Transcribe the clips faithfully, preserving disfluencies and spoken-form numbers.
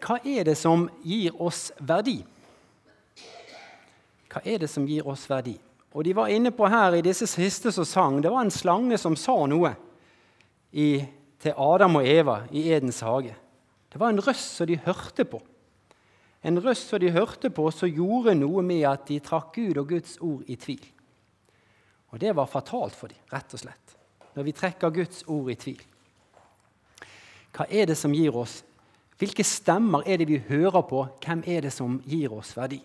hva er det som gir oss verdi? Hva er det som gir oss verdi? Og de var inne på her i disse siste som sang, det var en slange som sa noe i, til Adam og Eva i Edens hage. Det var en røst som de hørte på. En røst som de hørte på som gjorde noe med at de trakk Gud og Guds ord i tvil. Og det var fatalt for dem, rett og slett, når vi trekker Guds ord i tvil. Hva er det som gir oss? Hvilke stemmer er det vi hører på? Hvem er det som gir oss verdi?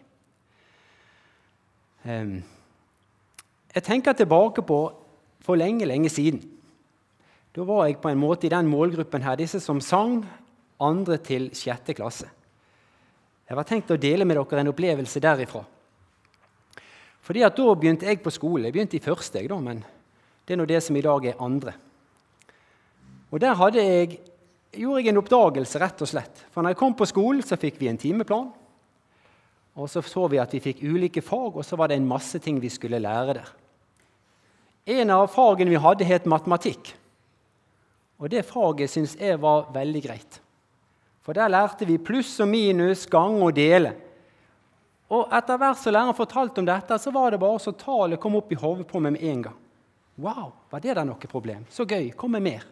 Um, jeg tenker tilbake på for lenge, lenge siden. Da var jeg på en måte i den målgruppen her, disse som sang andre til sjette klasse. Jeg var tenkt å dele med dere en opplevelse derifra. Fordi at da begynte jeg på skole. Jeg begynte i første, jeg da, men det er nå det som i dag er andre. Og der hadde jeg, gjorde jeg en oppdagelse, rett og slett. For når jeg kom på skolen, så fikk vi en timeplan. Og så så vi at vi fikk ulike fag, og så var det en masse ting vi skulle lære der. En av fagene vi hadde het matematikk. Og det faget synes jeg var veldig greit. For der lærte vi pluss og minus, gang og dele. Og etter hvert som læreren fortalte om dette, så var det bare så tallet kom opp i hodet på meg med en gang. Wow, var det da noe problem? Så gøy, kom med mer.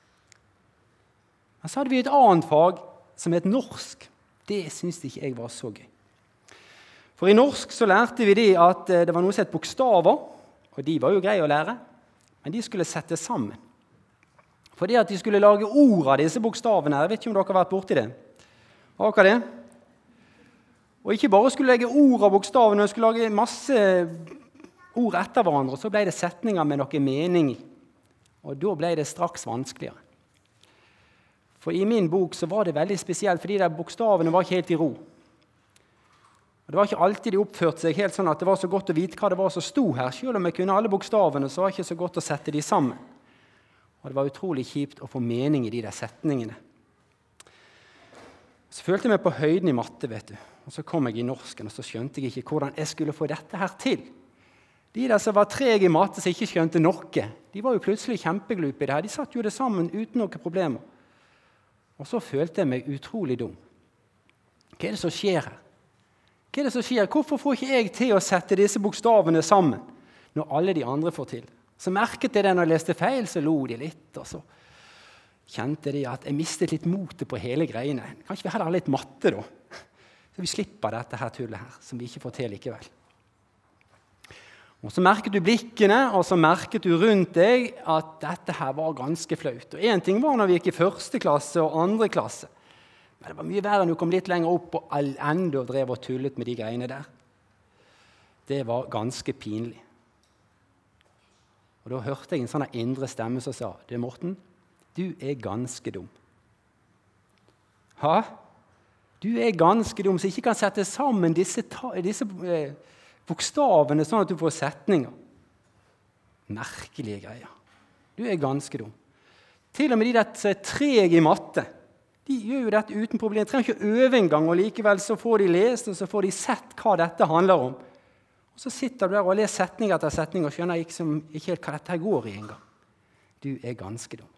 Men så hadde vi et annet fag som het norsk. Det synes ikke jeg var så gøy. For i norsk så lærte vi det at det var noe som het bokstaver, og de var jo greie å lære, men de skulle settes sammen. Fordi at de skulle lage ord av disse bokstavene. Jeg vet ikke om dere har vært borti det. Har dere det? Og ikke bare skulle legge ord av bokstavene, men skulle lage masse ord etter hverandre, og så ble det setninger med noe mening i. Og da ble det straks vanskeligere. For i min bok så var det veldig spesielt, fordi de bokstavene var ikke helt i ro. Og det var ikke alltid de oppførte seg helt sånn at det var så godt å vite hva det var som sto her. Selv om jeg kunne alle bokstavene, så var det ikke så godt å sette de sammen. Og det var utrolig kjipt å få mening i de der setningene. Så følte jeg meg på høyden i matte, vet du. Og så kom jeg i norsken, og så skjønte jeg ikke hvordan jeg skulle få dette her til. De der som var trege i matte, som ikke skjønte noe, de var jo plutselig kjempeglupe i det her. De satt jo det sammen uten noen problemer. Og så følte jeg meg utrolig dum. Hva er det som skjer her? Hva er det som skjer? Hvorfor får ikke jeg til å sette disse bokstavene sammen, når alle de andre får til? Så merket jeg det når jeg leste feil, så lo de litt, og så kjente de at jeg mistet litt motet på hele greiene. Kanskje vi heller litt matte da, så vi slipper dette her tullet her, som vi ikke får til likevel. Og så merket du blikkene, og så merket du rundt deg at dette her var ganske flaut. Og en ting var når vi gikk i første klasse og andre klasse, men det var mye verre når du kom litt lenger opp og enda drev og tullet med de greiene der. Det var ganske pinlig. Og da hørte jeg en sånn indre stemme som sa, «Du Morten, du er ganske dum.» Hæ? Du er ganske dum, så ikke kan sette sammen disse, disse eh, bokstavene sånn at du får setninger. Merkelige greier. Du er ganske dum. Til og med de der som er trege i matte, de gjør jo dette uten problem. De trenger ikke øve en gang, og likevel så får de lest, og så får de sett hva dette handler om. Og så sitter du der og leser setning etter setning og skjønner ikke, som, ikke helt hva dette går i en gang. Du er ganske dum.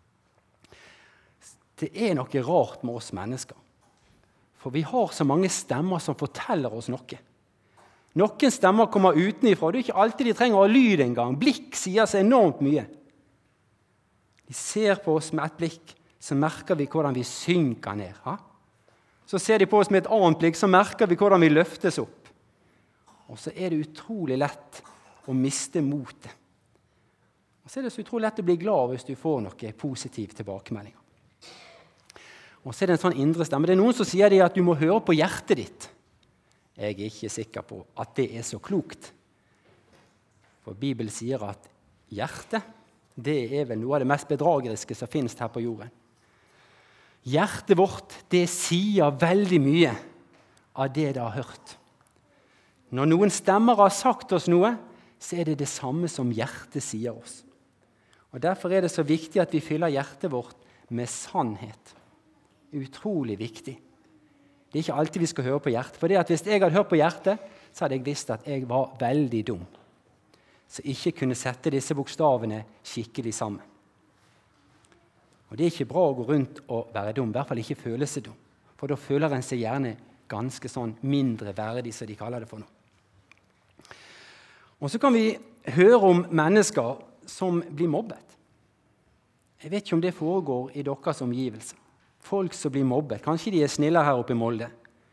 Det er noe rart med oss mennesker. For vi har så mange stemmer som forteller oss noe. Noen stemmer kommer utenifra, og det er ikke alltid de trenger å ha lyd en gang. Blikk sier så enormt mye. De ser på oss med et blikk, så merker vi hvordan vi synker ned. Ha? Så ser de på oss med et annet blikk, så merker vi hvordan vi løftes opp. Og så er det utrolig lett å miste motet. Og så er det så utrolig lett å bli glad hvis du får noe positiv tilbakemelding. Og så er det en sånn indre stemme. Det er noen som sier det at du må høre på hjertet ditt. Jeg er ikke sikker på at det er så klokt. For Bibelen sier at hjertet, det er vel noe av det mest bedrageriske som finnes her på jorden. Hjertet vårt, det sier veldig mye av det det har hørt. Når noen stemmer har sagt oss noe, så er det det samme som hjertet sier oss. Og derfor er det så viktig at vi fyller hjertet vårt med sannhet. Utrolig viktig. Det er ikke alltid vi skal høre på hjertet. For det at hvis jeg hadde hørt på hjertet, så hadde jeg visst at jeg var veldig dum. Så ikke kunne sette disse bokstavene skikkelig sammen. Og det er ikke bra å gå rundt og være dum, i hvert fall ikke føle seg dum. For da føler en seg gjerne ganske sånn mindre verdig, som de kaller det for nå. Og så kan vi høre om mennesker som blir mobbet. Jeg vet ikke om det foregår i deres omgivelser. Folk som blir mobbet. Kanskje de er snillere her oppe i Molde.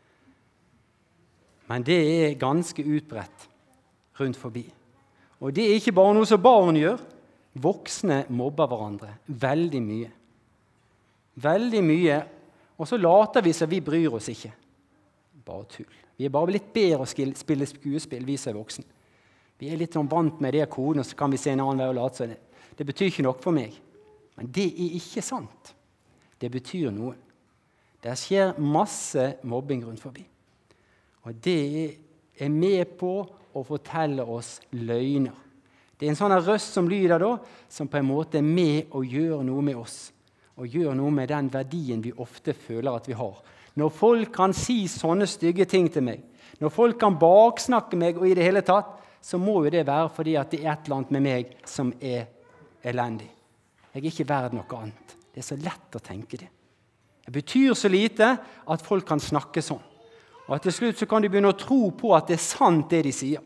Men det er ganske utbredt rundt forbi. Og det er ikke bare noe som barn gjør. Voksne mobber hverandre veldig mye. Veldig mye. Og så later vi som vi bryr oss ikke. Bare tull. Vi er bare litt bedre å spille skuespill, vi som er voksne. Vi er litt sånn vant med det koden, og så kan vi se en annen vei og late seg det. Det betyr ikke noe for meg. Men det er ikke sant. Det betyr noe. Det skjer masse mobbing rundt forbi. Og det er med på å fortelle oss løgner. Det er en sånn røst som lyder da, som på en måte er med å gjøre noe med oss. Og gjøre noe med den verdien vi ofte føler at vi har. Når folk kan si sånne stygge ting til meg, når folk kan baksnakke meg og i det hele tatt, så må jo det være fordi at det er et eller annet med meg som er elendig. Jeg er ikke verd noe annet. Det er så lett å tenke det. Det betyr så lite at folk kan snakke sånn. Og til slutt så kan de begynne å tro på at det er sant det de sier.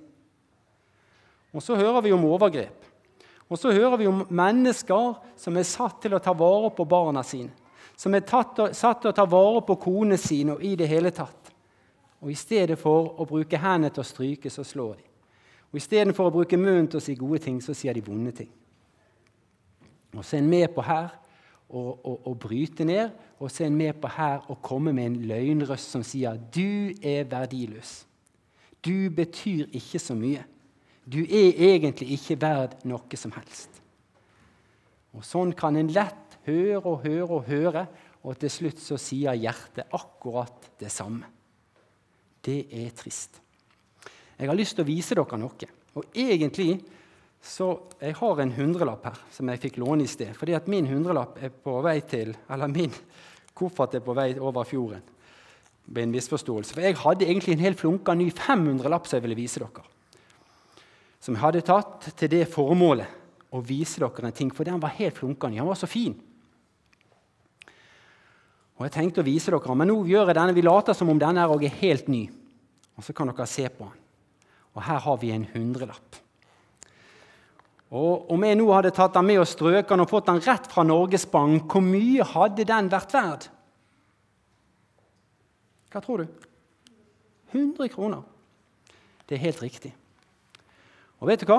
Og så hører vi om overgrep. Og så hører vi om mennesker som er satt til å ta vare på barna sine. Som er tatt, satt til å ta vare på kone sine og i det hele tatt. Og i stedet for å bruke hendene til å stryke, så slår de. Og i stedet for å bruke munnen til å si gode ting, så sier de vonde ting. Og så er en med på her å bryte ned, og så er en med på her å komme med en løgnrøst som sier du er verdiløs. Du betyr ikke så mye. Du er egentlig ikke verd noe som helst. Og sånn kan en lett høre og høre og høre, og til slutt så sier hjertet akkurat det samme. Det er trist. Jeg har lyst til å vise dere noe. Og egentlig så jeg har en hundrelapp her som jeg fikk låne i sted. Fordi at min hundrelapp er på vei til, eller min koffert er på vei over fjorden. Med en misforståelse. For jeg hadde egentlig en helt flunka ny fem hundre-lapp som jeg ville vise dere. Som jeg hadde tatt til det formålet å vise dere en ting. For den var helt flunka ny. Den var så fin. Og jeg tenkte å vise dere, men nå gjør jeg denne. Vi later som om denne er helt ny. Og så kan dere se på den. Og her har vi en hundrelapp. Og om jeg nå hadde tatt den med og strøket den og fått den rett fra Norges Bank, hvor mye hadde den vært verd? Hva tror du? hundre kroner. Det er helt riktig. Og vet du hva?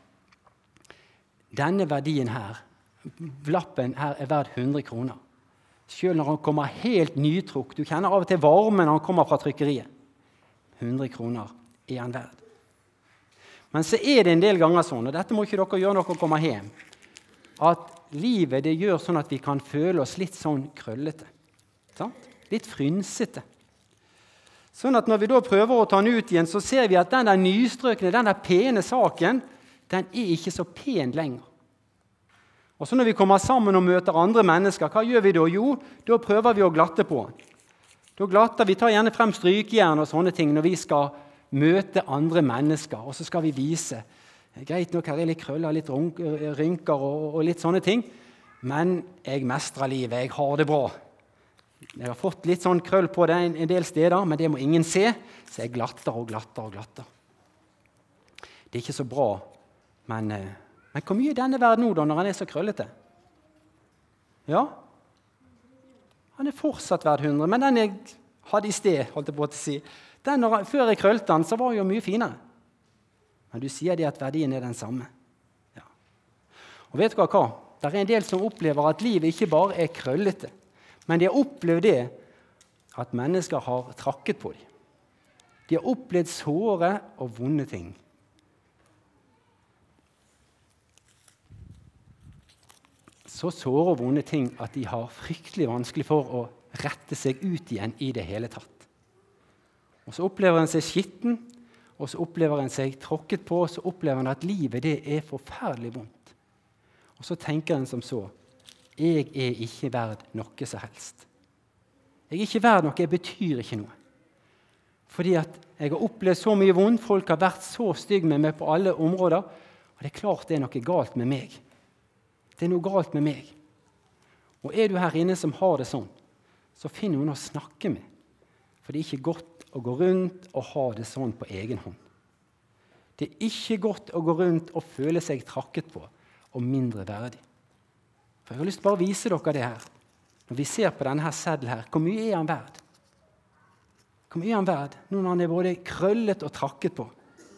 Denne verdien her, lappen her, er verd hundre kroner. Selv når han kommer helt nytrukk. Du kjenner av og til varmen når han kommer fra trykkeriet. hundre kroner er han verd. Men så er det en del ganger sånn, og dette må ikke dere gjøre når dere kommer hjem, at livet det gjør sånn at vi kan føle oss litt sånn krøllete. Sant? Litt frynsete. Sånn at når vi da prøver å ta den ut igjen, så ser vi at den der nystrøkne, den der pene saken, den er ikke så pen lenger. Og så når vi kommer sammen og møter andre mennesker, hva gjør vi da? Jo, da prøver vi å glatte på den. Da glatter vi, tar gjerne frem strykjern og sånne ting når vi skal møte andre mennesker, og så skal vi vise. Greit nok, her er litt krøller, litt rynker og, og litt sånne ting, men jeg mestrer livet, jeg har det bra. Jeg har fått litt sånn krøll på det en, en del steder, men det må ingen se, så jeg glatter og glatter og glatter. Det er ikke så bra, men, men hvor mye er denne verden nå da, når han er så krøllete? Ja, han er fortsatt verd hundre, men den jeg hadde i sted, holdt jeg på å si, Den, når, før jeg krølte den, så var jo mye finere. Men du sier det at verdien er den samme. Ja. Og vet du hva? Det er en del som opplever at livet ikke bare er krøllete, men de har opplevd det at mennesker har trakket på dem. De har opplevd såre og vonde ting. Så såre og vonde ting at de har fryktelig vanskelig for å rette seg ut igjen i det hele tatt. Og så opplever en seg skitten, og så opplever en seg tråkket på, og så opplever en at livet det er forferdelig vondt. Og så tenker en som så, jeg er ikke verd noe som helst. Jeg er ikke verd noe, jeg betyr ikke noe. Fordi at jeg har opplevd så mye vondt, folk har vært så stygg med meg på alle områder, og det er klart det er noe galt med meg. Det er noe galt med meg. Og er du her inne som har det sånn, så finn noen å snakke med. For det er ikke godt å gå rundt og ha det sånn på egen hånd. Det er ikke godt å gå rundt og føle seg trakket på og mindre verdig. For jeg har lyst til å bare vise dere det her. Når vi ser på denne her seddelen her, hvor mye er han verd? Hvor mye er han verd? Nå når han er både krøllet og trakket på.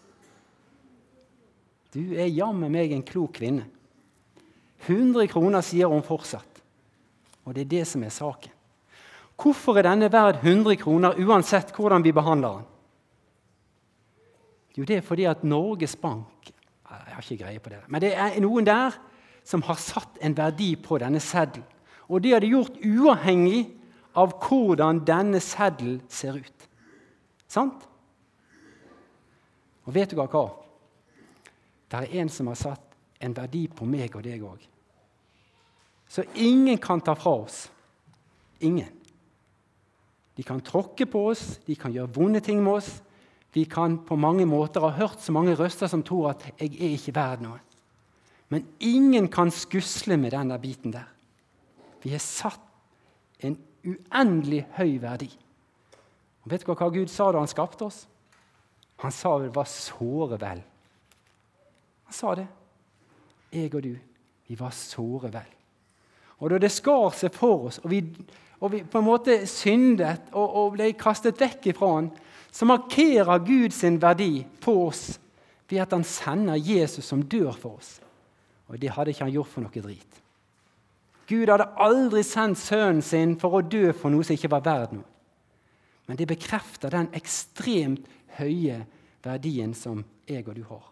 Du er jammen meg en klok kvinne. hundre kroner sier hun fortsatt. Og det er det som er saken. Hvorfor er denne verd hundre kroner uansett hvordan vi behandler den? Jo, det er fordi at Norges Bank, jeg har ikke greie på det, men det er noen der som har satt en verdi på denne seddelen. Og det har de gjort uavhengig av hvordan denne seddelen ser ut. Sant? Og vet du hva? Det er en som har satt en verdi på meg og deg også. Så ingen kan ta fra oss. Ingen. De kan tråkke på oss, de kan gjøre vonde ting med oss. Vi kan på mange måter ha hørt så mange røster som tror at jeg er ikke verd noe. Men ingen kan skusle med denne biten der. Vi har satt en uendelig høy verdi. Og vet du hva Gud sa da han skapte oss? Han sa det var såre vel. Han sa det. Jeg og du, vi var såre vel. Og da det skar seg for oss, og vi, og vi på en måte syndet og, og ble kastet vekk ifra han, så markerer Gud sin verdi på oss ved at han sender Jesus som dør for oss. Og det hadde ikke han gjort for noe drit. Gud hadde aldri sendt sønnen sin for å dø for noe som ikke var verd noe. Men det bekrefter den ekstremt høye verdien som jeg og du har.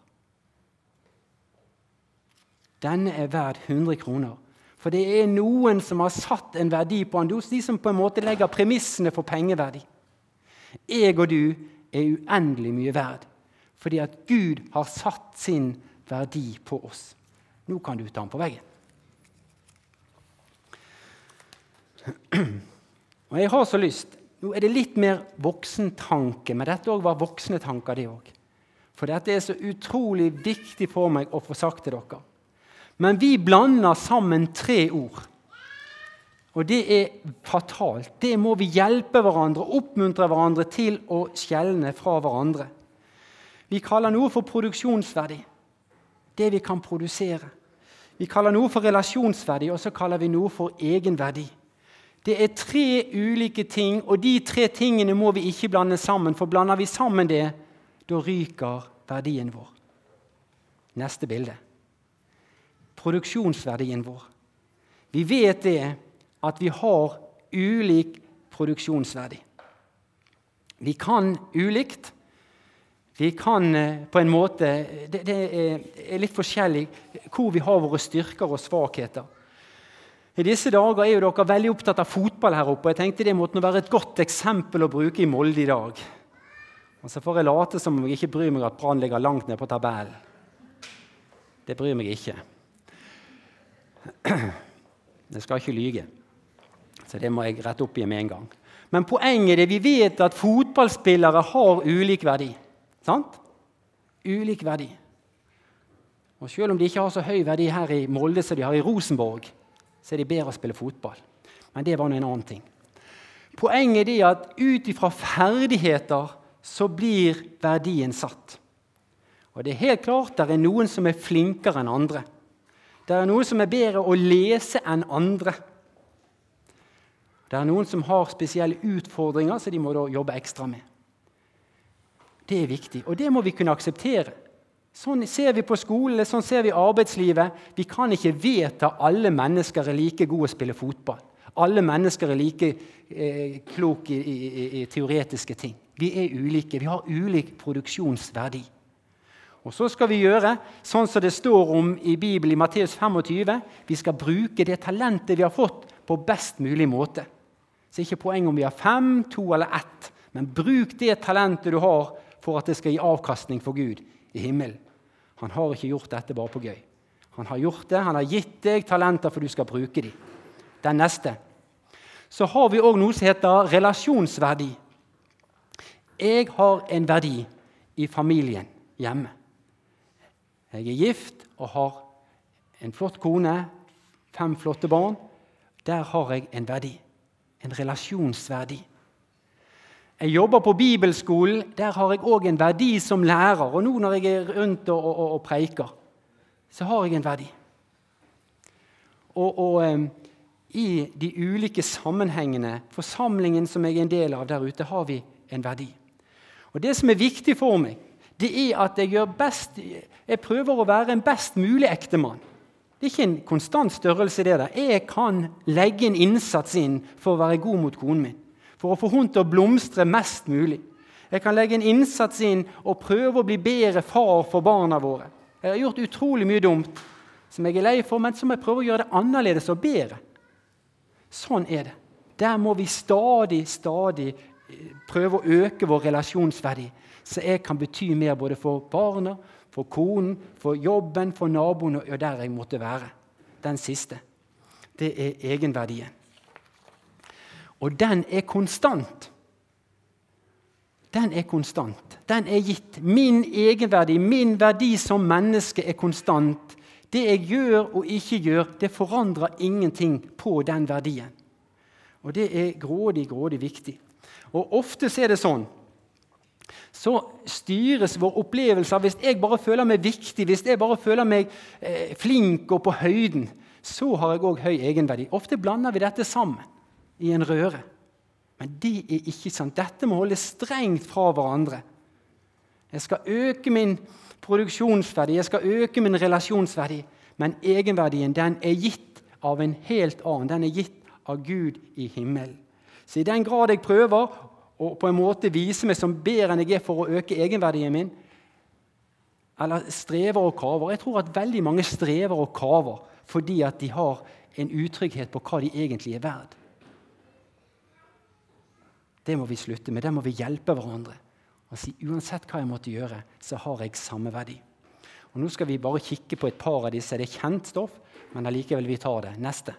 Denne er verd hundre kroner. For det er noen som har satt en verdi på han. De som på en måte legger premissene for pengeverdi. Jeg og du er uendelig mye verd. Fordi at Gud har satt sin verdi på oss. Nå kan du ta den på veggen. Og jeg har så lyst. Nå er det litt mer voksentanke, men dette også var voksne tanker det også. For dette er så utrolig viktig for meg å få sagt til dere. Men vi blander sammen tre ord. Og det er fatalt. Det må vi hjelpe hverandre, oppmuntre hverandre til å skjelne fra hverandre. Vi kaller noe for produksjonsverdi. Det vi kan produsere. Vi kaller noe for relasjonsverdi, og så kaller vi noe for egenverdi. Det er tre ulike ting, og de tre tingene må vi ikke blande sammen, for blander vi sammen det, da ryker verdien vår. Neste bilde. Produksjonsverdien vår. Vi vet det at vi har ulik produksjonsverdi. Vi kan ulikt. Vi kan på en måte, det, det er litt forskjellig hvor vi har våre styrker og svakheter. I disse dager er jo dere veldig opptatt av fotball her oppe, og jeg tenkte det måtte være et godt eksempel å bruke i Molde i dag. Og så får jeg late som om jeg ikke bryr meg at Brann ligger langt ned på tabellen. Det bryr meg ikke. Jeg skal ikke lyge, så det må jeg rette opp i med en gang. Men poenget er at vi vet at fotballspillere har ulik verdi. Sant? Ulik verdi. Og selv om de ikke har så høy verdi her i Molde som de har i Rosenborg, så er de bedre å spille fotball. Men det var noe en annen ting. Poenget er at ut ifra ferdigheter så blir verdien satt. Og det er helt klart at det er noen som er flinkere enn andre. Det er noen som er bedre å lese enn andre. Det er noen som har spesielle utfordringer, så de må da jobbe ekstra med. Det er viktig, og det må vi kunne akseptere. Sånn ser vi på skolen, sånn ser vi i arbeidslivet. Vi kan ikke vedta alle mennesker er like gode å spille fotball. Alle mennesker er like eh, kloke i, i, i teoretiske ting. Vi er ulike, vi har ulik produksjonsverdi. Og så skal vi gjøre, sånn som det står om i Bibelen i Matteus tjuefem, vi skal bruke det talentet vi har fått på best mulig måte. Så ikke poeng om vi har fem, to eller ett, men bruk det talentet du har for at det skal gi avkastning for Gud i himmelen. Han har ikke gjort dette bare på gøy. Han har gjort det, han har gitt deg talenter for du skal bruke dem. Den neste. Så har vi også noe som heter relasjonsverdi. Jeg har en verdi i familien hjemme. Jeg er gift og har en flott kone, fem flotte barn. Der har jeg en verdi, en relasjonsverdi. Jeg jobber på bibelskolen, der har jeg også en verdi som lærer. Og nå når jeg er rundt og, og, og preiker, så har jeg en verdi. Og, og um, i de ulike sammenhengene, forsamlingen som jeg er en del av der ute, har vi en verdi. Og det som er viktig for meg, det er at jeg gjør best, jeg prøver å være en best mulig ektemann. Det er ikke en konstant størrelse det der. Jeg kan legge en innsats inn for å være god mot konen min, for å få hun til å blomstre mest mulig. Jeg kan legge en innsats inn og prøve å bli bedre far for barna våre. Jeg har gjort utrolig mye dumt som jeg er lei for, men som jeg prøver å gjøre det annerledes og bedre. Sånn er det. Der må vi stadig, stadig prøve å øke vår relasjonsverdi, så jeg kan bety mer både for barna, for konen, for jobben, for naboen og der jeg måtte være. Den siste. Det er egenverdien. Og den er konstant. Den er konstant. Den er gitt. Min egenverdi, min verdi som menneske er konstant. Det jeg gjør og ikke gjør, det forandrer ingenting på den verdien. Og det er grådig, grådig viktig. Og ofte er det sånn, så styres vår opplevelse av hvis jeg bare føler meg viktig, hvis jeg bare føler meg eh, flink og på høyden, så har jeg også høy egenverdi. Ofte blander vi dette sammen i en røre. Men det er ikke sant. Dette må holde strengt fra hverandre. Jeg skal øke min produksjonsverdi, jeg skal øke min relasjonsverdi, men egenverdien den er gitt av en helt annen. Den er gitt av Gud i himmelen. Så i den grad jeg prøver å på en måte vise meg som bedre enn jeg er for å øke egenverdien min, eller strever og kaver. Jeg tror at veldig mange strever og kaver fordi at de har en utrygghet på hva de egentlig er verd. Det må vi slutte med. Det må vi hjelpe hverandre. Og si, uansett hva jeg måtte gjøre, så har jeg samme verdi. Og nå skal vi bare kikke på et par av disse. Det er kjent stoff, men allikevel vi tar det. Neste.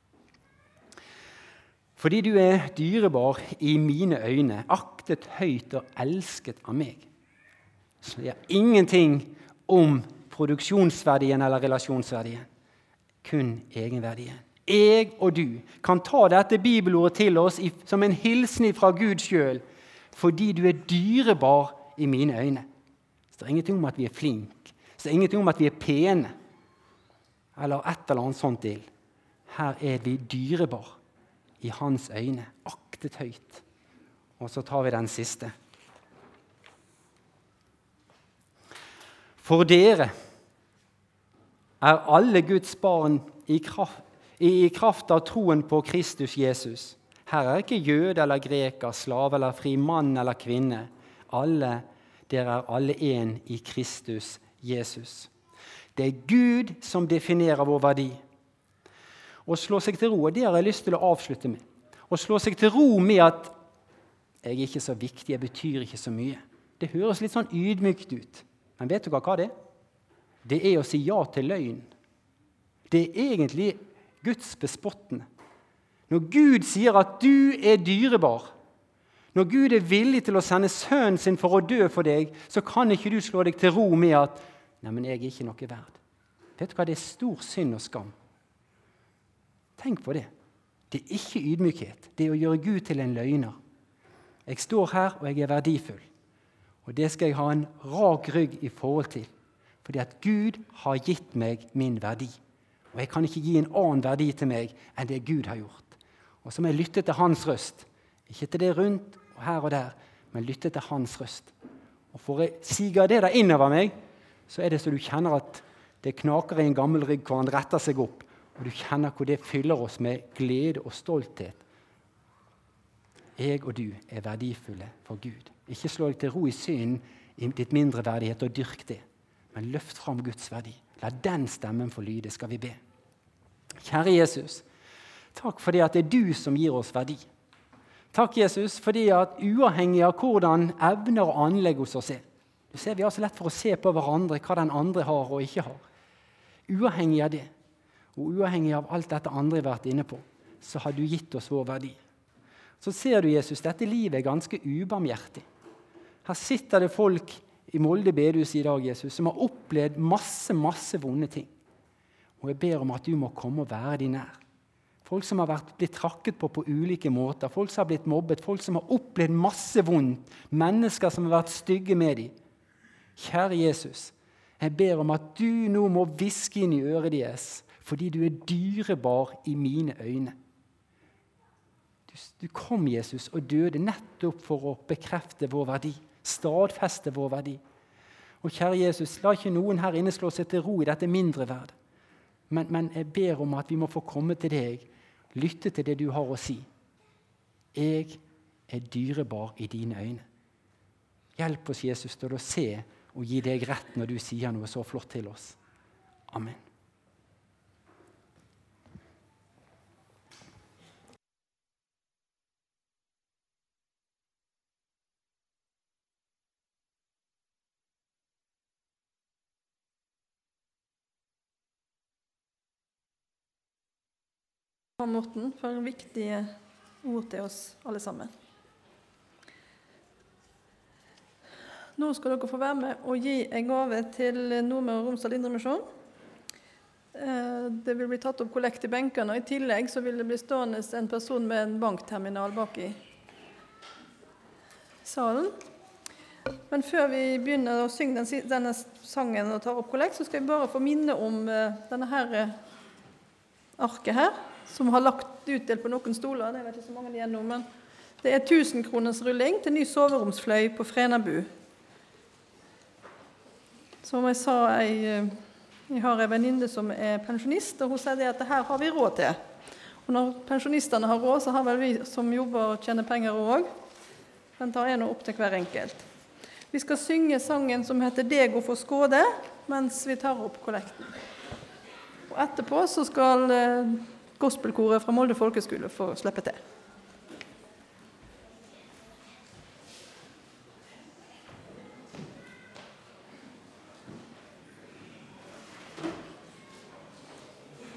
Fordi du er dyrebar i mine øyne, aktet høyt og elsket av meg. Så det er ingenting om produksjonsverdien eller relasjonsverdien. Kun egenverdien. Jeg og du kan ta dette bibelordet til oss i, som en hilsen fra Gud selv, fordi du er dyrebar i mine øyne. Så det er ingenting om at vi er flinke. Så det er ingenting om at vi er pene. Eller et eller annet sånt til. Her er vi dyrebar i hans øyne, aktet høyt. Og så tar vi den siste. For dere er alle Guds barn i kraft, i kraft av troen på Kristus Jesus. Her er ikke jøde eller greker, slave eller fri, mann eller kvinne. Alle, dere er alle en i Kristus Jesus. Det er Gud som definerer vår verdi. Å slå seg til ro, og det har jeg lyst til å avslutte med. Å slå seg til ro med at jeg er ikke så viktig, jeg betyr ikke så mye. Det høres litt sånn ydmykt ut. Men vet du hva det er? Det er å si ja til løgn. Det er egentlig Guds bespottende. Når Gud sier at du er dyrebar, når Gud er villig til å sende sønnen sin for å dø for deg, så kan ikke du slå deg til ro med at nei, men jeg er ikke noe verd. Vet du hva? Det er stor synd og skam. Tenk på det. Det er ikke ydmykhet. Det er å gjøre Gud til en løgner. Jeg står her, og jeg er verdifull. Og det skal jeg ha en rak rygg i forhold til. Fordi at Gud har gitt meg min verdi. Og jeg kan ikke gi en annen verdi til meg enn det Gud har gjort. Og så må jeg lytte til hans røst. Ikke til det rundt og her og der, men lytte til hans røst. Og for jeg siger det der innover meg, så er det så du kjenner at det knaker i en gammel rygg hvor han retter seg opp. Og du kjenner hvor det fyller oss med glede og stolthet. Jeg og du er verdifulle for Gud. Ikke slå deg til ro i synden, i ditt mindre verdighet, og dyrk det. Men løft fram Guds verdi. La den stemmen få lyde, skal vi be. Kjære Jesus, takk fordi at det er du som gir oss verdi. Takk, Jesus, fordi at uavhengig av hvordan evner og anlegg hos oss er, du ser vi har så lett for å se på hverandre, hva den andre har og ikke har. Uavhengig av det, og uavhengig av alt dette andre har vært inne på, så har du gitt oss vår verdi. Så ser du, Jesus, dette livet er ganske ubarmhjertig. Her sitter det folk i Molde bedehus i dag, Jesus, som har opplevd masse, masse vonde ting. Og jeg ber om at du må komme og være de nær. Folk som har vært, blitt trakket på på ulike måter. Folk som har blitt mobbet. Folk som har opplevd masse vondt. Mennesker som har vært stygge med dem. Kjære Jesus, jeg ber om at du nå må viske inn i øret deres, fordi du er dyrebar i mine øyne. Du, du kom, Jesus, og døde nettopp for å bekrefte vår verdi. Stadfeste vår verdi. Og kjære Jesus, la ikke noen her inne slå seg til ro i dette mindre verd. Men, men jeg ber om at vi må få komme til deg, lytte til det du har å si. Jeg er dyrebar i dine øyne. Hjelp oss, Jesus, til å se og gi deg rett når du sier noe så flott til oss. Amen. Morten, for viktige ord til oss alle sammen. Nå skal dere få være med og gi en gave til Nordmøre og Romsdal Indremisjon. Det vil bli tatt opp kollekt i benkene, og i tillegg så vil det bli stående en person med en bankterminal bak i salen. Men før vi begynner å synge denne sangen og ta opp kollekt, så skal jeg bare få minne om denne her arket her, som har lagt utdelt på noen stoler. Det vet ikke så mange igjen nå, men det er tusen kroners rulling til ny soveromsfløy på Frenabu. Som jeg sa, jeg, jeg har en venninne som er pensjonist, og hun sier det at det her har vi råd til. Og når pensjonistene har råd, så har vel vi som jobber og tjener penger også. Den tar jeg nå opp til hver enkelt. Vi skal synge sangen som heter «Dego for skåde», mens vi tar opp kollekten. Og etterpå så skal gospelkoret fra Molde Folkeskole få slippe til.